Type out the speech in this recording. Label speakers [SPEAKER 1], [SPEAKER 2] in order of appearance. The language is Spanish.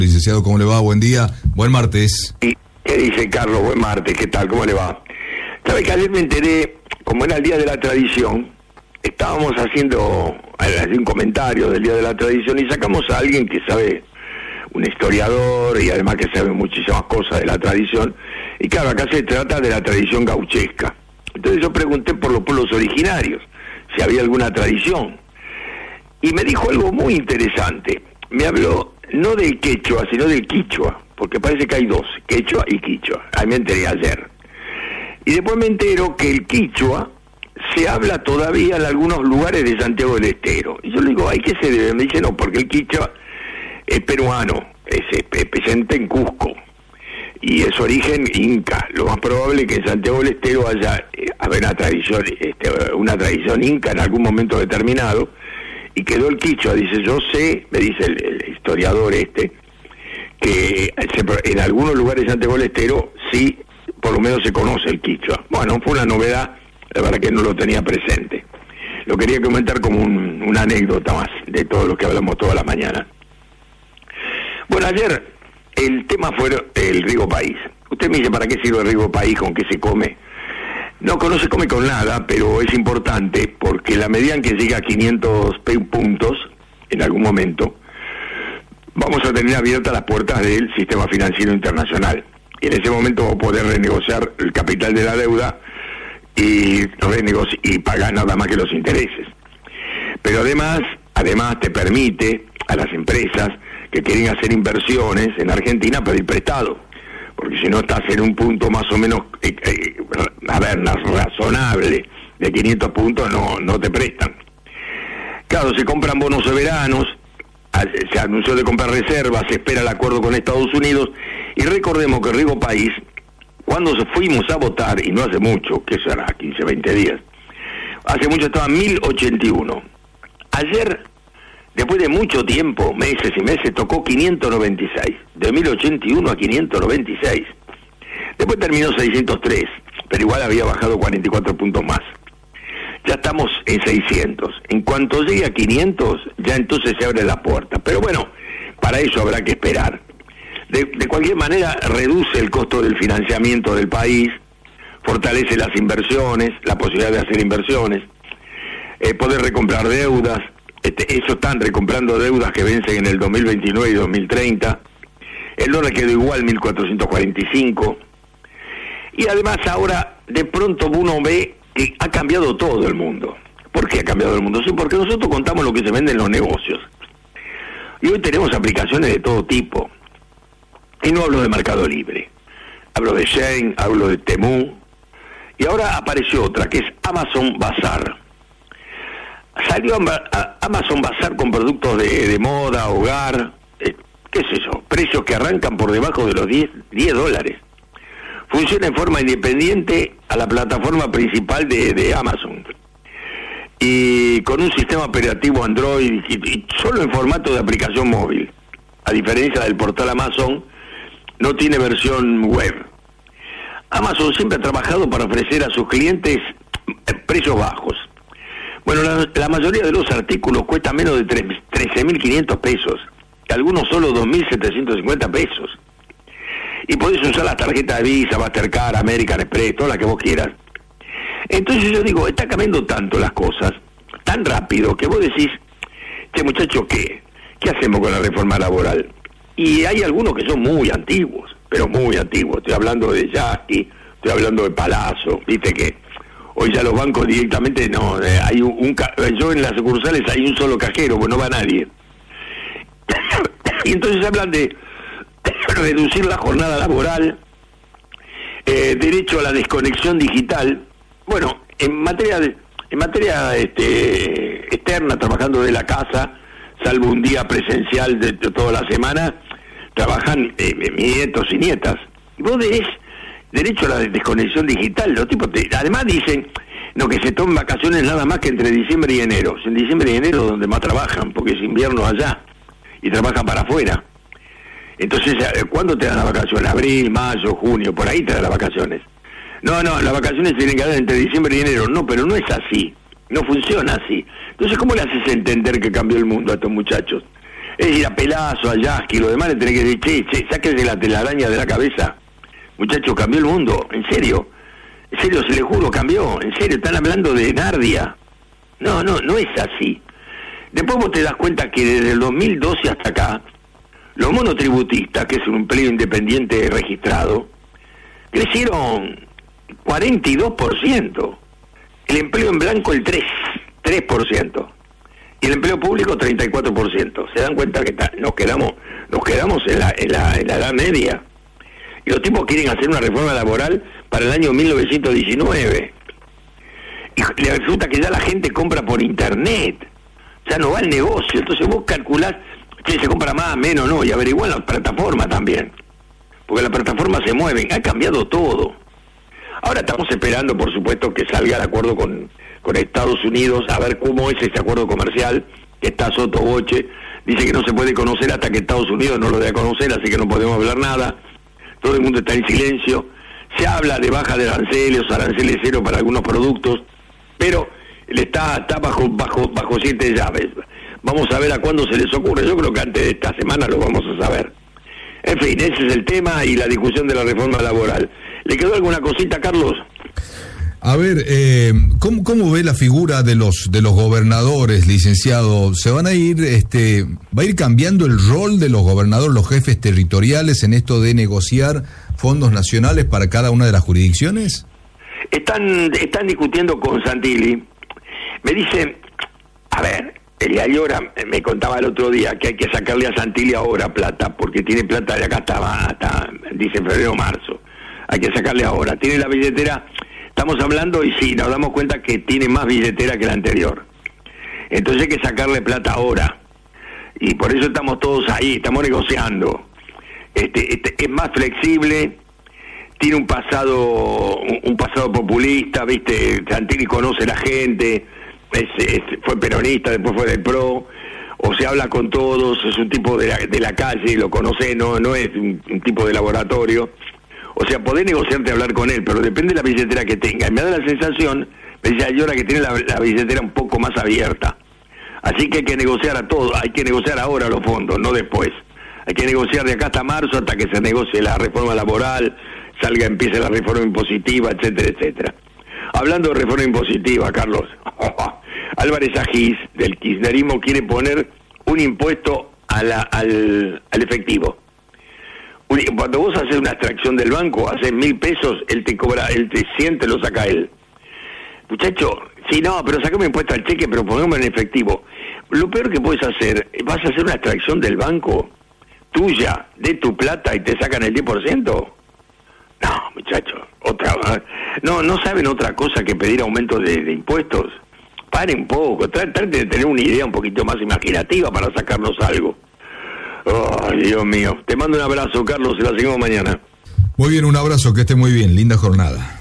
[SPEAKER 1] Licenciado, ¿cómo le va? Buen día, buen martes.
[SPEAKER 2] ¿Qué dice Carlos? Buen martes, ¿qué tal? ¿Cómo le va? ¿Sabe que ayer me enteré, como era el Día de la Tradición, estábamos haciendo un comentario del Día de la Tradición y sacamos a alguien que sabe, un historiador y además que sabe muchísimas cosas de la tradición, y claro, acá se trata de la tradición gauchesca. Entonces yo pregunté por los pueblos originarios, si había alguna tradición, y me dijo algo muy interesante. Me habló no del quechua, sino del quichua, porque parece que hay dos, quechua y quichua. Ahí me enteré ayer. Y después me entero que el quichua se habla todavía en algunos lugares de Santiago del Estero. Y yo le digo, ¿ay qué se debe? Me dice, no, porque el quichua es peruano, es presente en Cusco, y es origen inca. Lo más probable es que en Santiago del Estero haya una tradición inca en algún momento determinado, y quedó el quichua. Dice, yo sé, me dice el historiador que en algunos lugares de Santiago del Estero sí, por lo menos se conoce el quichua. Bueno, fue una novedad, la verdad que no lo tenía presente. Lo quería comentar como una anécdota más de todo lo que hablamos toda la mañana. Bueno, ayer el tema fue el Riego País. Usted me dice, ¿para qué sirve el Riego País? ¿Con qué se come? No se come con nada, pero es importante porque la medida en que llega a 500 puntos, en algún momento, vamos a tener abiertas las puertas del sistema financiero internacional. Y en ese momento vamos a poder renegociar el capital de la deuda y pagar nada más que los intereses. Pero además te permite a las empresas que quieren hacer inversiones en Argentina pedir prestado, porque si no estás en un punto más o menos razonable de 500 puntos, no te prestan. Claro, se compran bonos soberanos, se anunció de comprar reservas, se espera el acuerdo con Estados Unidos, y recordemos que Riego País, cuando fuimos a votar, y no hace mucho, que será 15, 20 días, hace mucho estaba 1081. Ayer, después de mucho tiempo, meses y meses, tocó 596, de 1081 a 596. Después terminó 603, pero igual había bajado 44 puntos más. Ya estamos en 600. En cuanto llegue a 500, ya entonces se abre la puerta. Pero bueno, para eso habrá que esperar. De cualquier manera, reduce el costo del financiamiento del país, fortalece las inversiones, la posibilidad de hacer inversiones, poder recomprar deudas. Eso están recomprando deudas que vencen en el 2029 y 2030. El dólar quedó igual, 1445. Y además ahora de pronto uno ve que ha cambiado todo el mundo. ¿Por qué ha cambiado el mundo? Sí, porque nosotros contamos lo que se vende en los negocios. Y hoy tenemos aplicaciones de todo tipo. Y no hablo de Mercado Libre. Hablo de Shein, hablo de Temu. Y ahora apareció otra, que es Amazon Bazar. Salió Amazon Bazar con productos de moda, hogar, qué sé yo, precios que arrancan por debajo de los $10. Funciona en forma independiente a la plataforma principal de Amazon. Y con un sistema operativo Android y solo en formato de aplicación móvil. A diferencia del portal Amazon, no tiene versión web. Amazon siempre ha trabajado para ofrecer a sus clientes precios bajos. Bueno, la mayoría de los artículos cuesta menos de 13.500 pesos, algunos solo 2.750 pesos. Y podés usar las tarjetas de Visa, Mastercard, American Express, todas las que vos quieras. Entonces yo digo, está cambiando tanto las cosas, tan rápido, que vos decís, che muchacho, ¿qué hacemos con la reforma laboral? Y hay algunos que son muy antiguos, pero muy antiguos. Estoy hablando de Yasky, estoy hablando de Palazzo, viste que hoy ya los bancos directamente no, yo en las sucursales hay un solo cajero, pues no va nadie. Y entonces hablan de reducir la jornada laboral, derecho a la desconexión digital. Bueno, en materia externa, trabajando de la casa, salvo un día presencial de toda la semana, trabajan nietos y nietas. Y vos tenés derecho a la desconexión digital. Los tipos además dicen que se tomen vacaciones nada más que entre diciembre y enero. En diciembre y enero donde más trabajan, porque es invierno allá y trabajan para afuera. Entonces, ¿cuándo te dan las vacaciones? Abril, mayo, junio, por ahí te dan las vacaciones. No, las vacaciones tienen que dar entre diciembre y enero. No, pero no es así. No funciona así. Entonces, ¿cómo le haces entender que cambió el mundo a estos muchachos? Es decir, a Pelazo, a Yasky, lo demás le tenés que decir, che, sáquense la telaraña de la cabeza. Muchachos, cambió el mundo, en serio, se les juro, cambió, en serio, están hablando de Nardia. No es así. Después vos te das cuenta que desde el 2012 hasta acá, los monotributistas, que es un empleo independiente registrado, crecieron 42%. El empleo en blanco el 3%. Y el empleo público 34%. Se dan cuenta que nos quedamos en la edad media. Y los tipos quieren hacer una reforma laboral para el año 1919. Y le resulta que ya la gente compra por internet. Ya no va el negocio. Entonces vos calculás, che, se compra más, menos, no. Y averiguan las plataformas también. Porque las plataformas se mueven. Ha cambiado todo. Ahora estamos esperando, por supuesto, que salga el acuerdo con Estados Unidos, a ver cómo es ese acuerdo comercial, que está soto voce. Dice que no se puede conocer hasta que Estados Unidos no lo dé a conocer, así que no podemos hablar nada. Todo el mundo está en silencio. Se habla de baja de aranceles cero para algunos productos, pero está bajo 7 llaves. Vamos a ver a cuándo se les ocurre. Yo creo que antes de esta semana lo vamos a saber. En fin, ese es el tema y la discusión de la reforma laboral. ¿Le quedó alguna cosita, Carlos?
[SPEAKER 1] A ver, ¿cómo ve la figura de los gobernadores, licenciado? ¿Se van a ir, va a ir cambiando el rol de los gobernadores, los jefes territoriales en esto de negociar fondos nacionales para cada una de las jurisdicciones? Están discutiendo con Santilli. Me dicen, a ver, el Ayora me contaba el otro día que hay que sacarle a Santilli ahora plata, porque tiene plata de acá hasta dice febrero o marzo. Hay que sacarle ahora. Tiene la billetera, estamos hablando y sí, nos damos cuenta que tiene más billetera que la anterior. Entonces hay que sacarle plata ahora. Y por eso estamos todos ahí, estamos negociando. Es más flexible, tiene un pasado populista, ¿viste? Santilli conoce a la gente, fue peronista, después fue del PRO, o se habla con todos, es un tipo de la calle, lo conoce, no es un tipo de laboratorio. O sea, podés negociarte a hablar con él, pero depende de la billetera que tenga. Y me da la sensación, me dice Ayora, que tiene la billetera un poco más abierta. Así que hay que negociar a todo, hay que negociar ahora los fondos, no después. Hay que negociar de acá hasta marzo, hasta que se negocie la reforma laboral, empiece la reforma impositiva, etcétera, etcétera. Hablando de reforma impositiva, Carlos, Álvarez Agis, del kirchnerismo, quiere poner un impuesto al efectivo. Cuando vos haces una extracción del banco, haces 1.000 pesos, él te cobra, él te 100, te lo saca él. Muchacho, sí, no, pero sacame impuesto al cheque, pero ponemos en efectivo. Lo peor que puedes hacer, vas a hacer una extracción del banco tuya, de tu plata, y te sacan el 10%. No, muchacho, no saben otra cosa que pedir aumento de impuestos. Paren un poco, traten de tener una idea un poquito más imaginativa para sacarnos algo. Ay, Dios mío. Te mando un abrazo, Carlos, y la seguimos mañana. Muy bien, un abrazo, que esté muy bien. Linda jornada.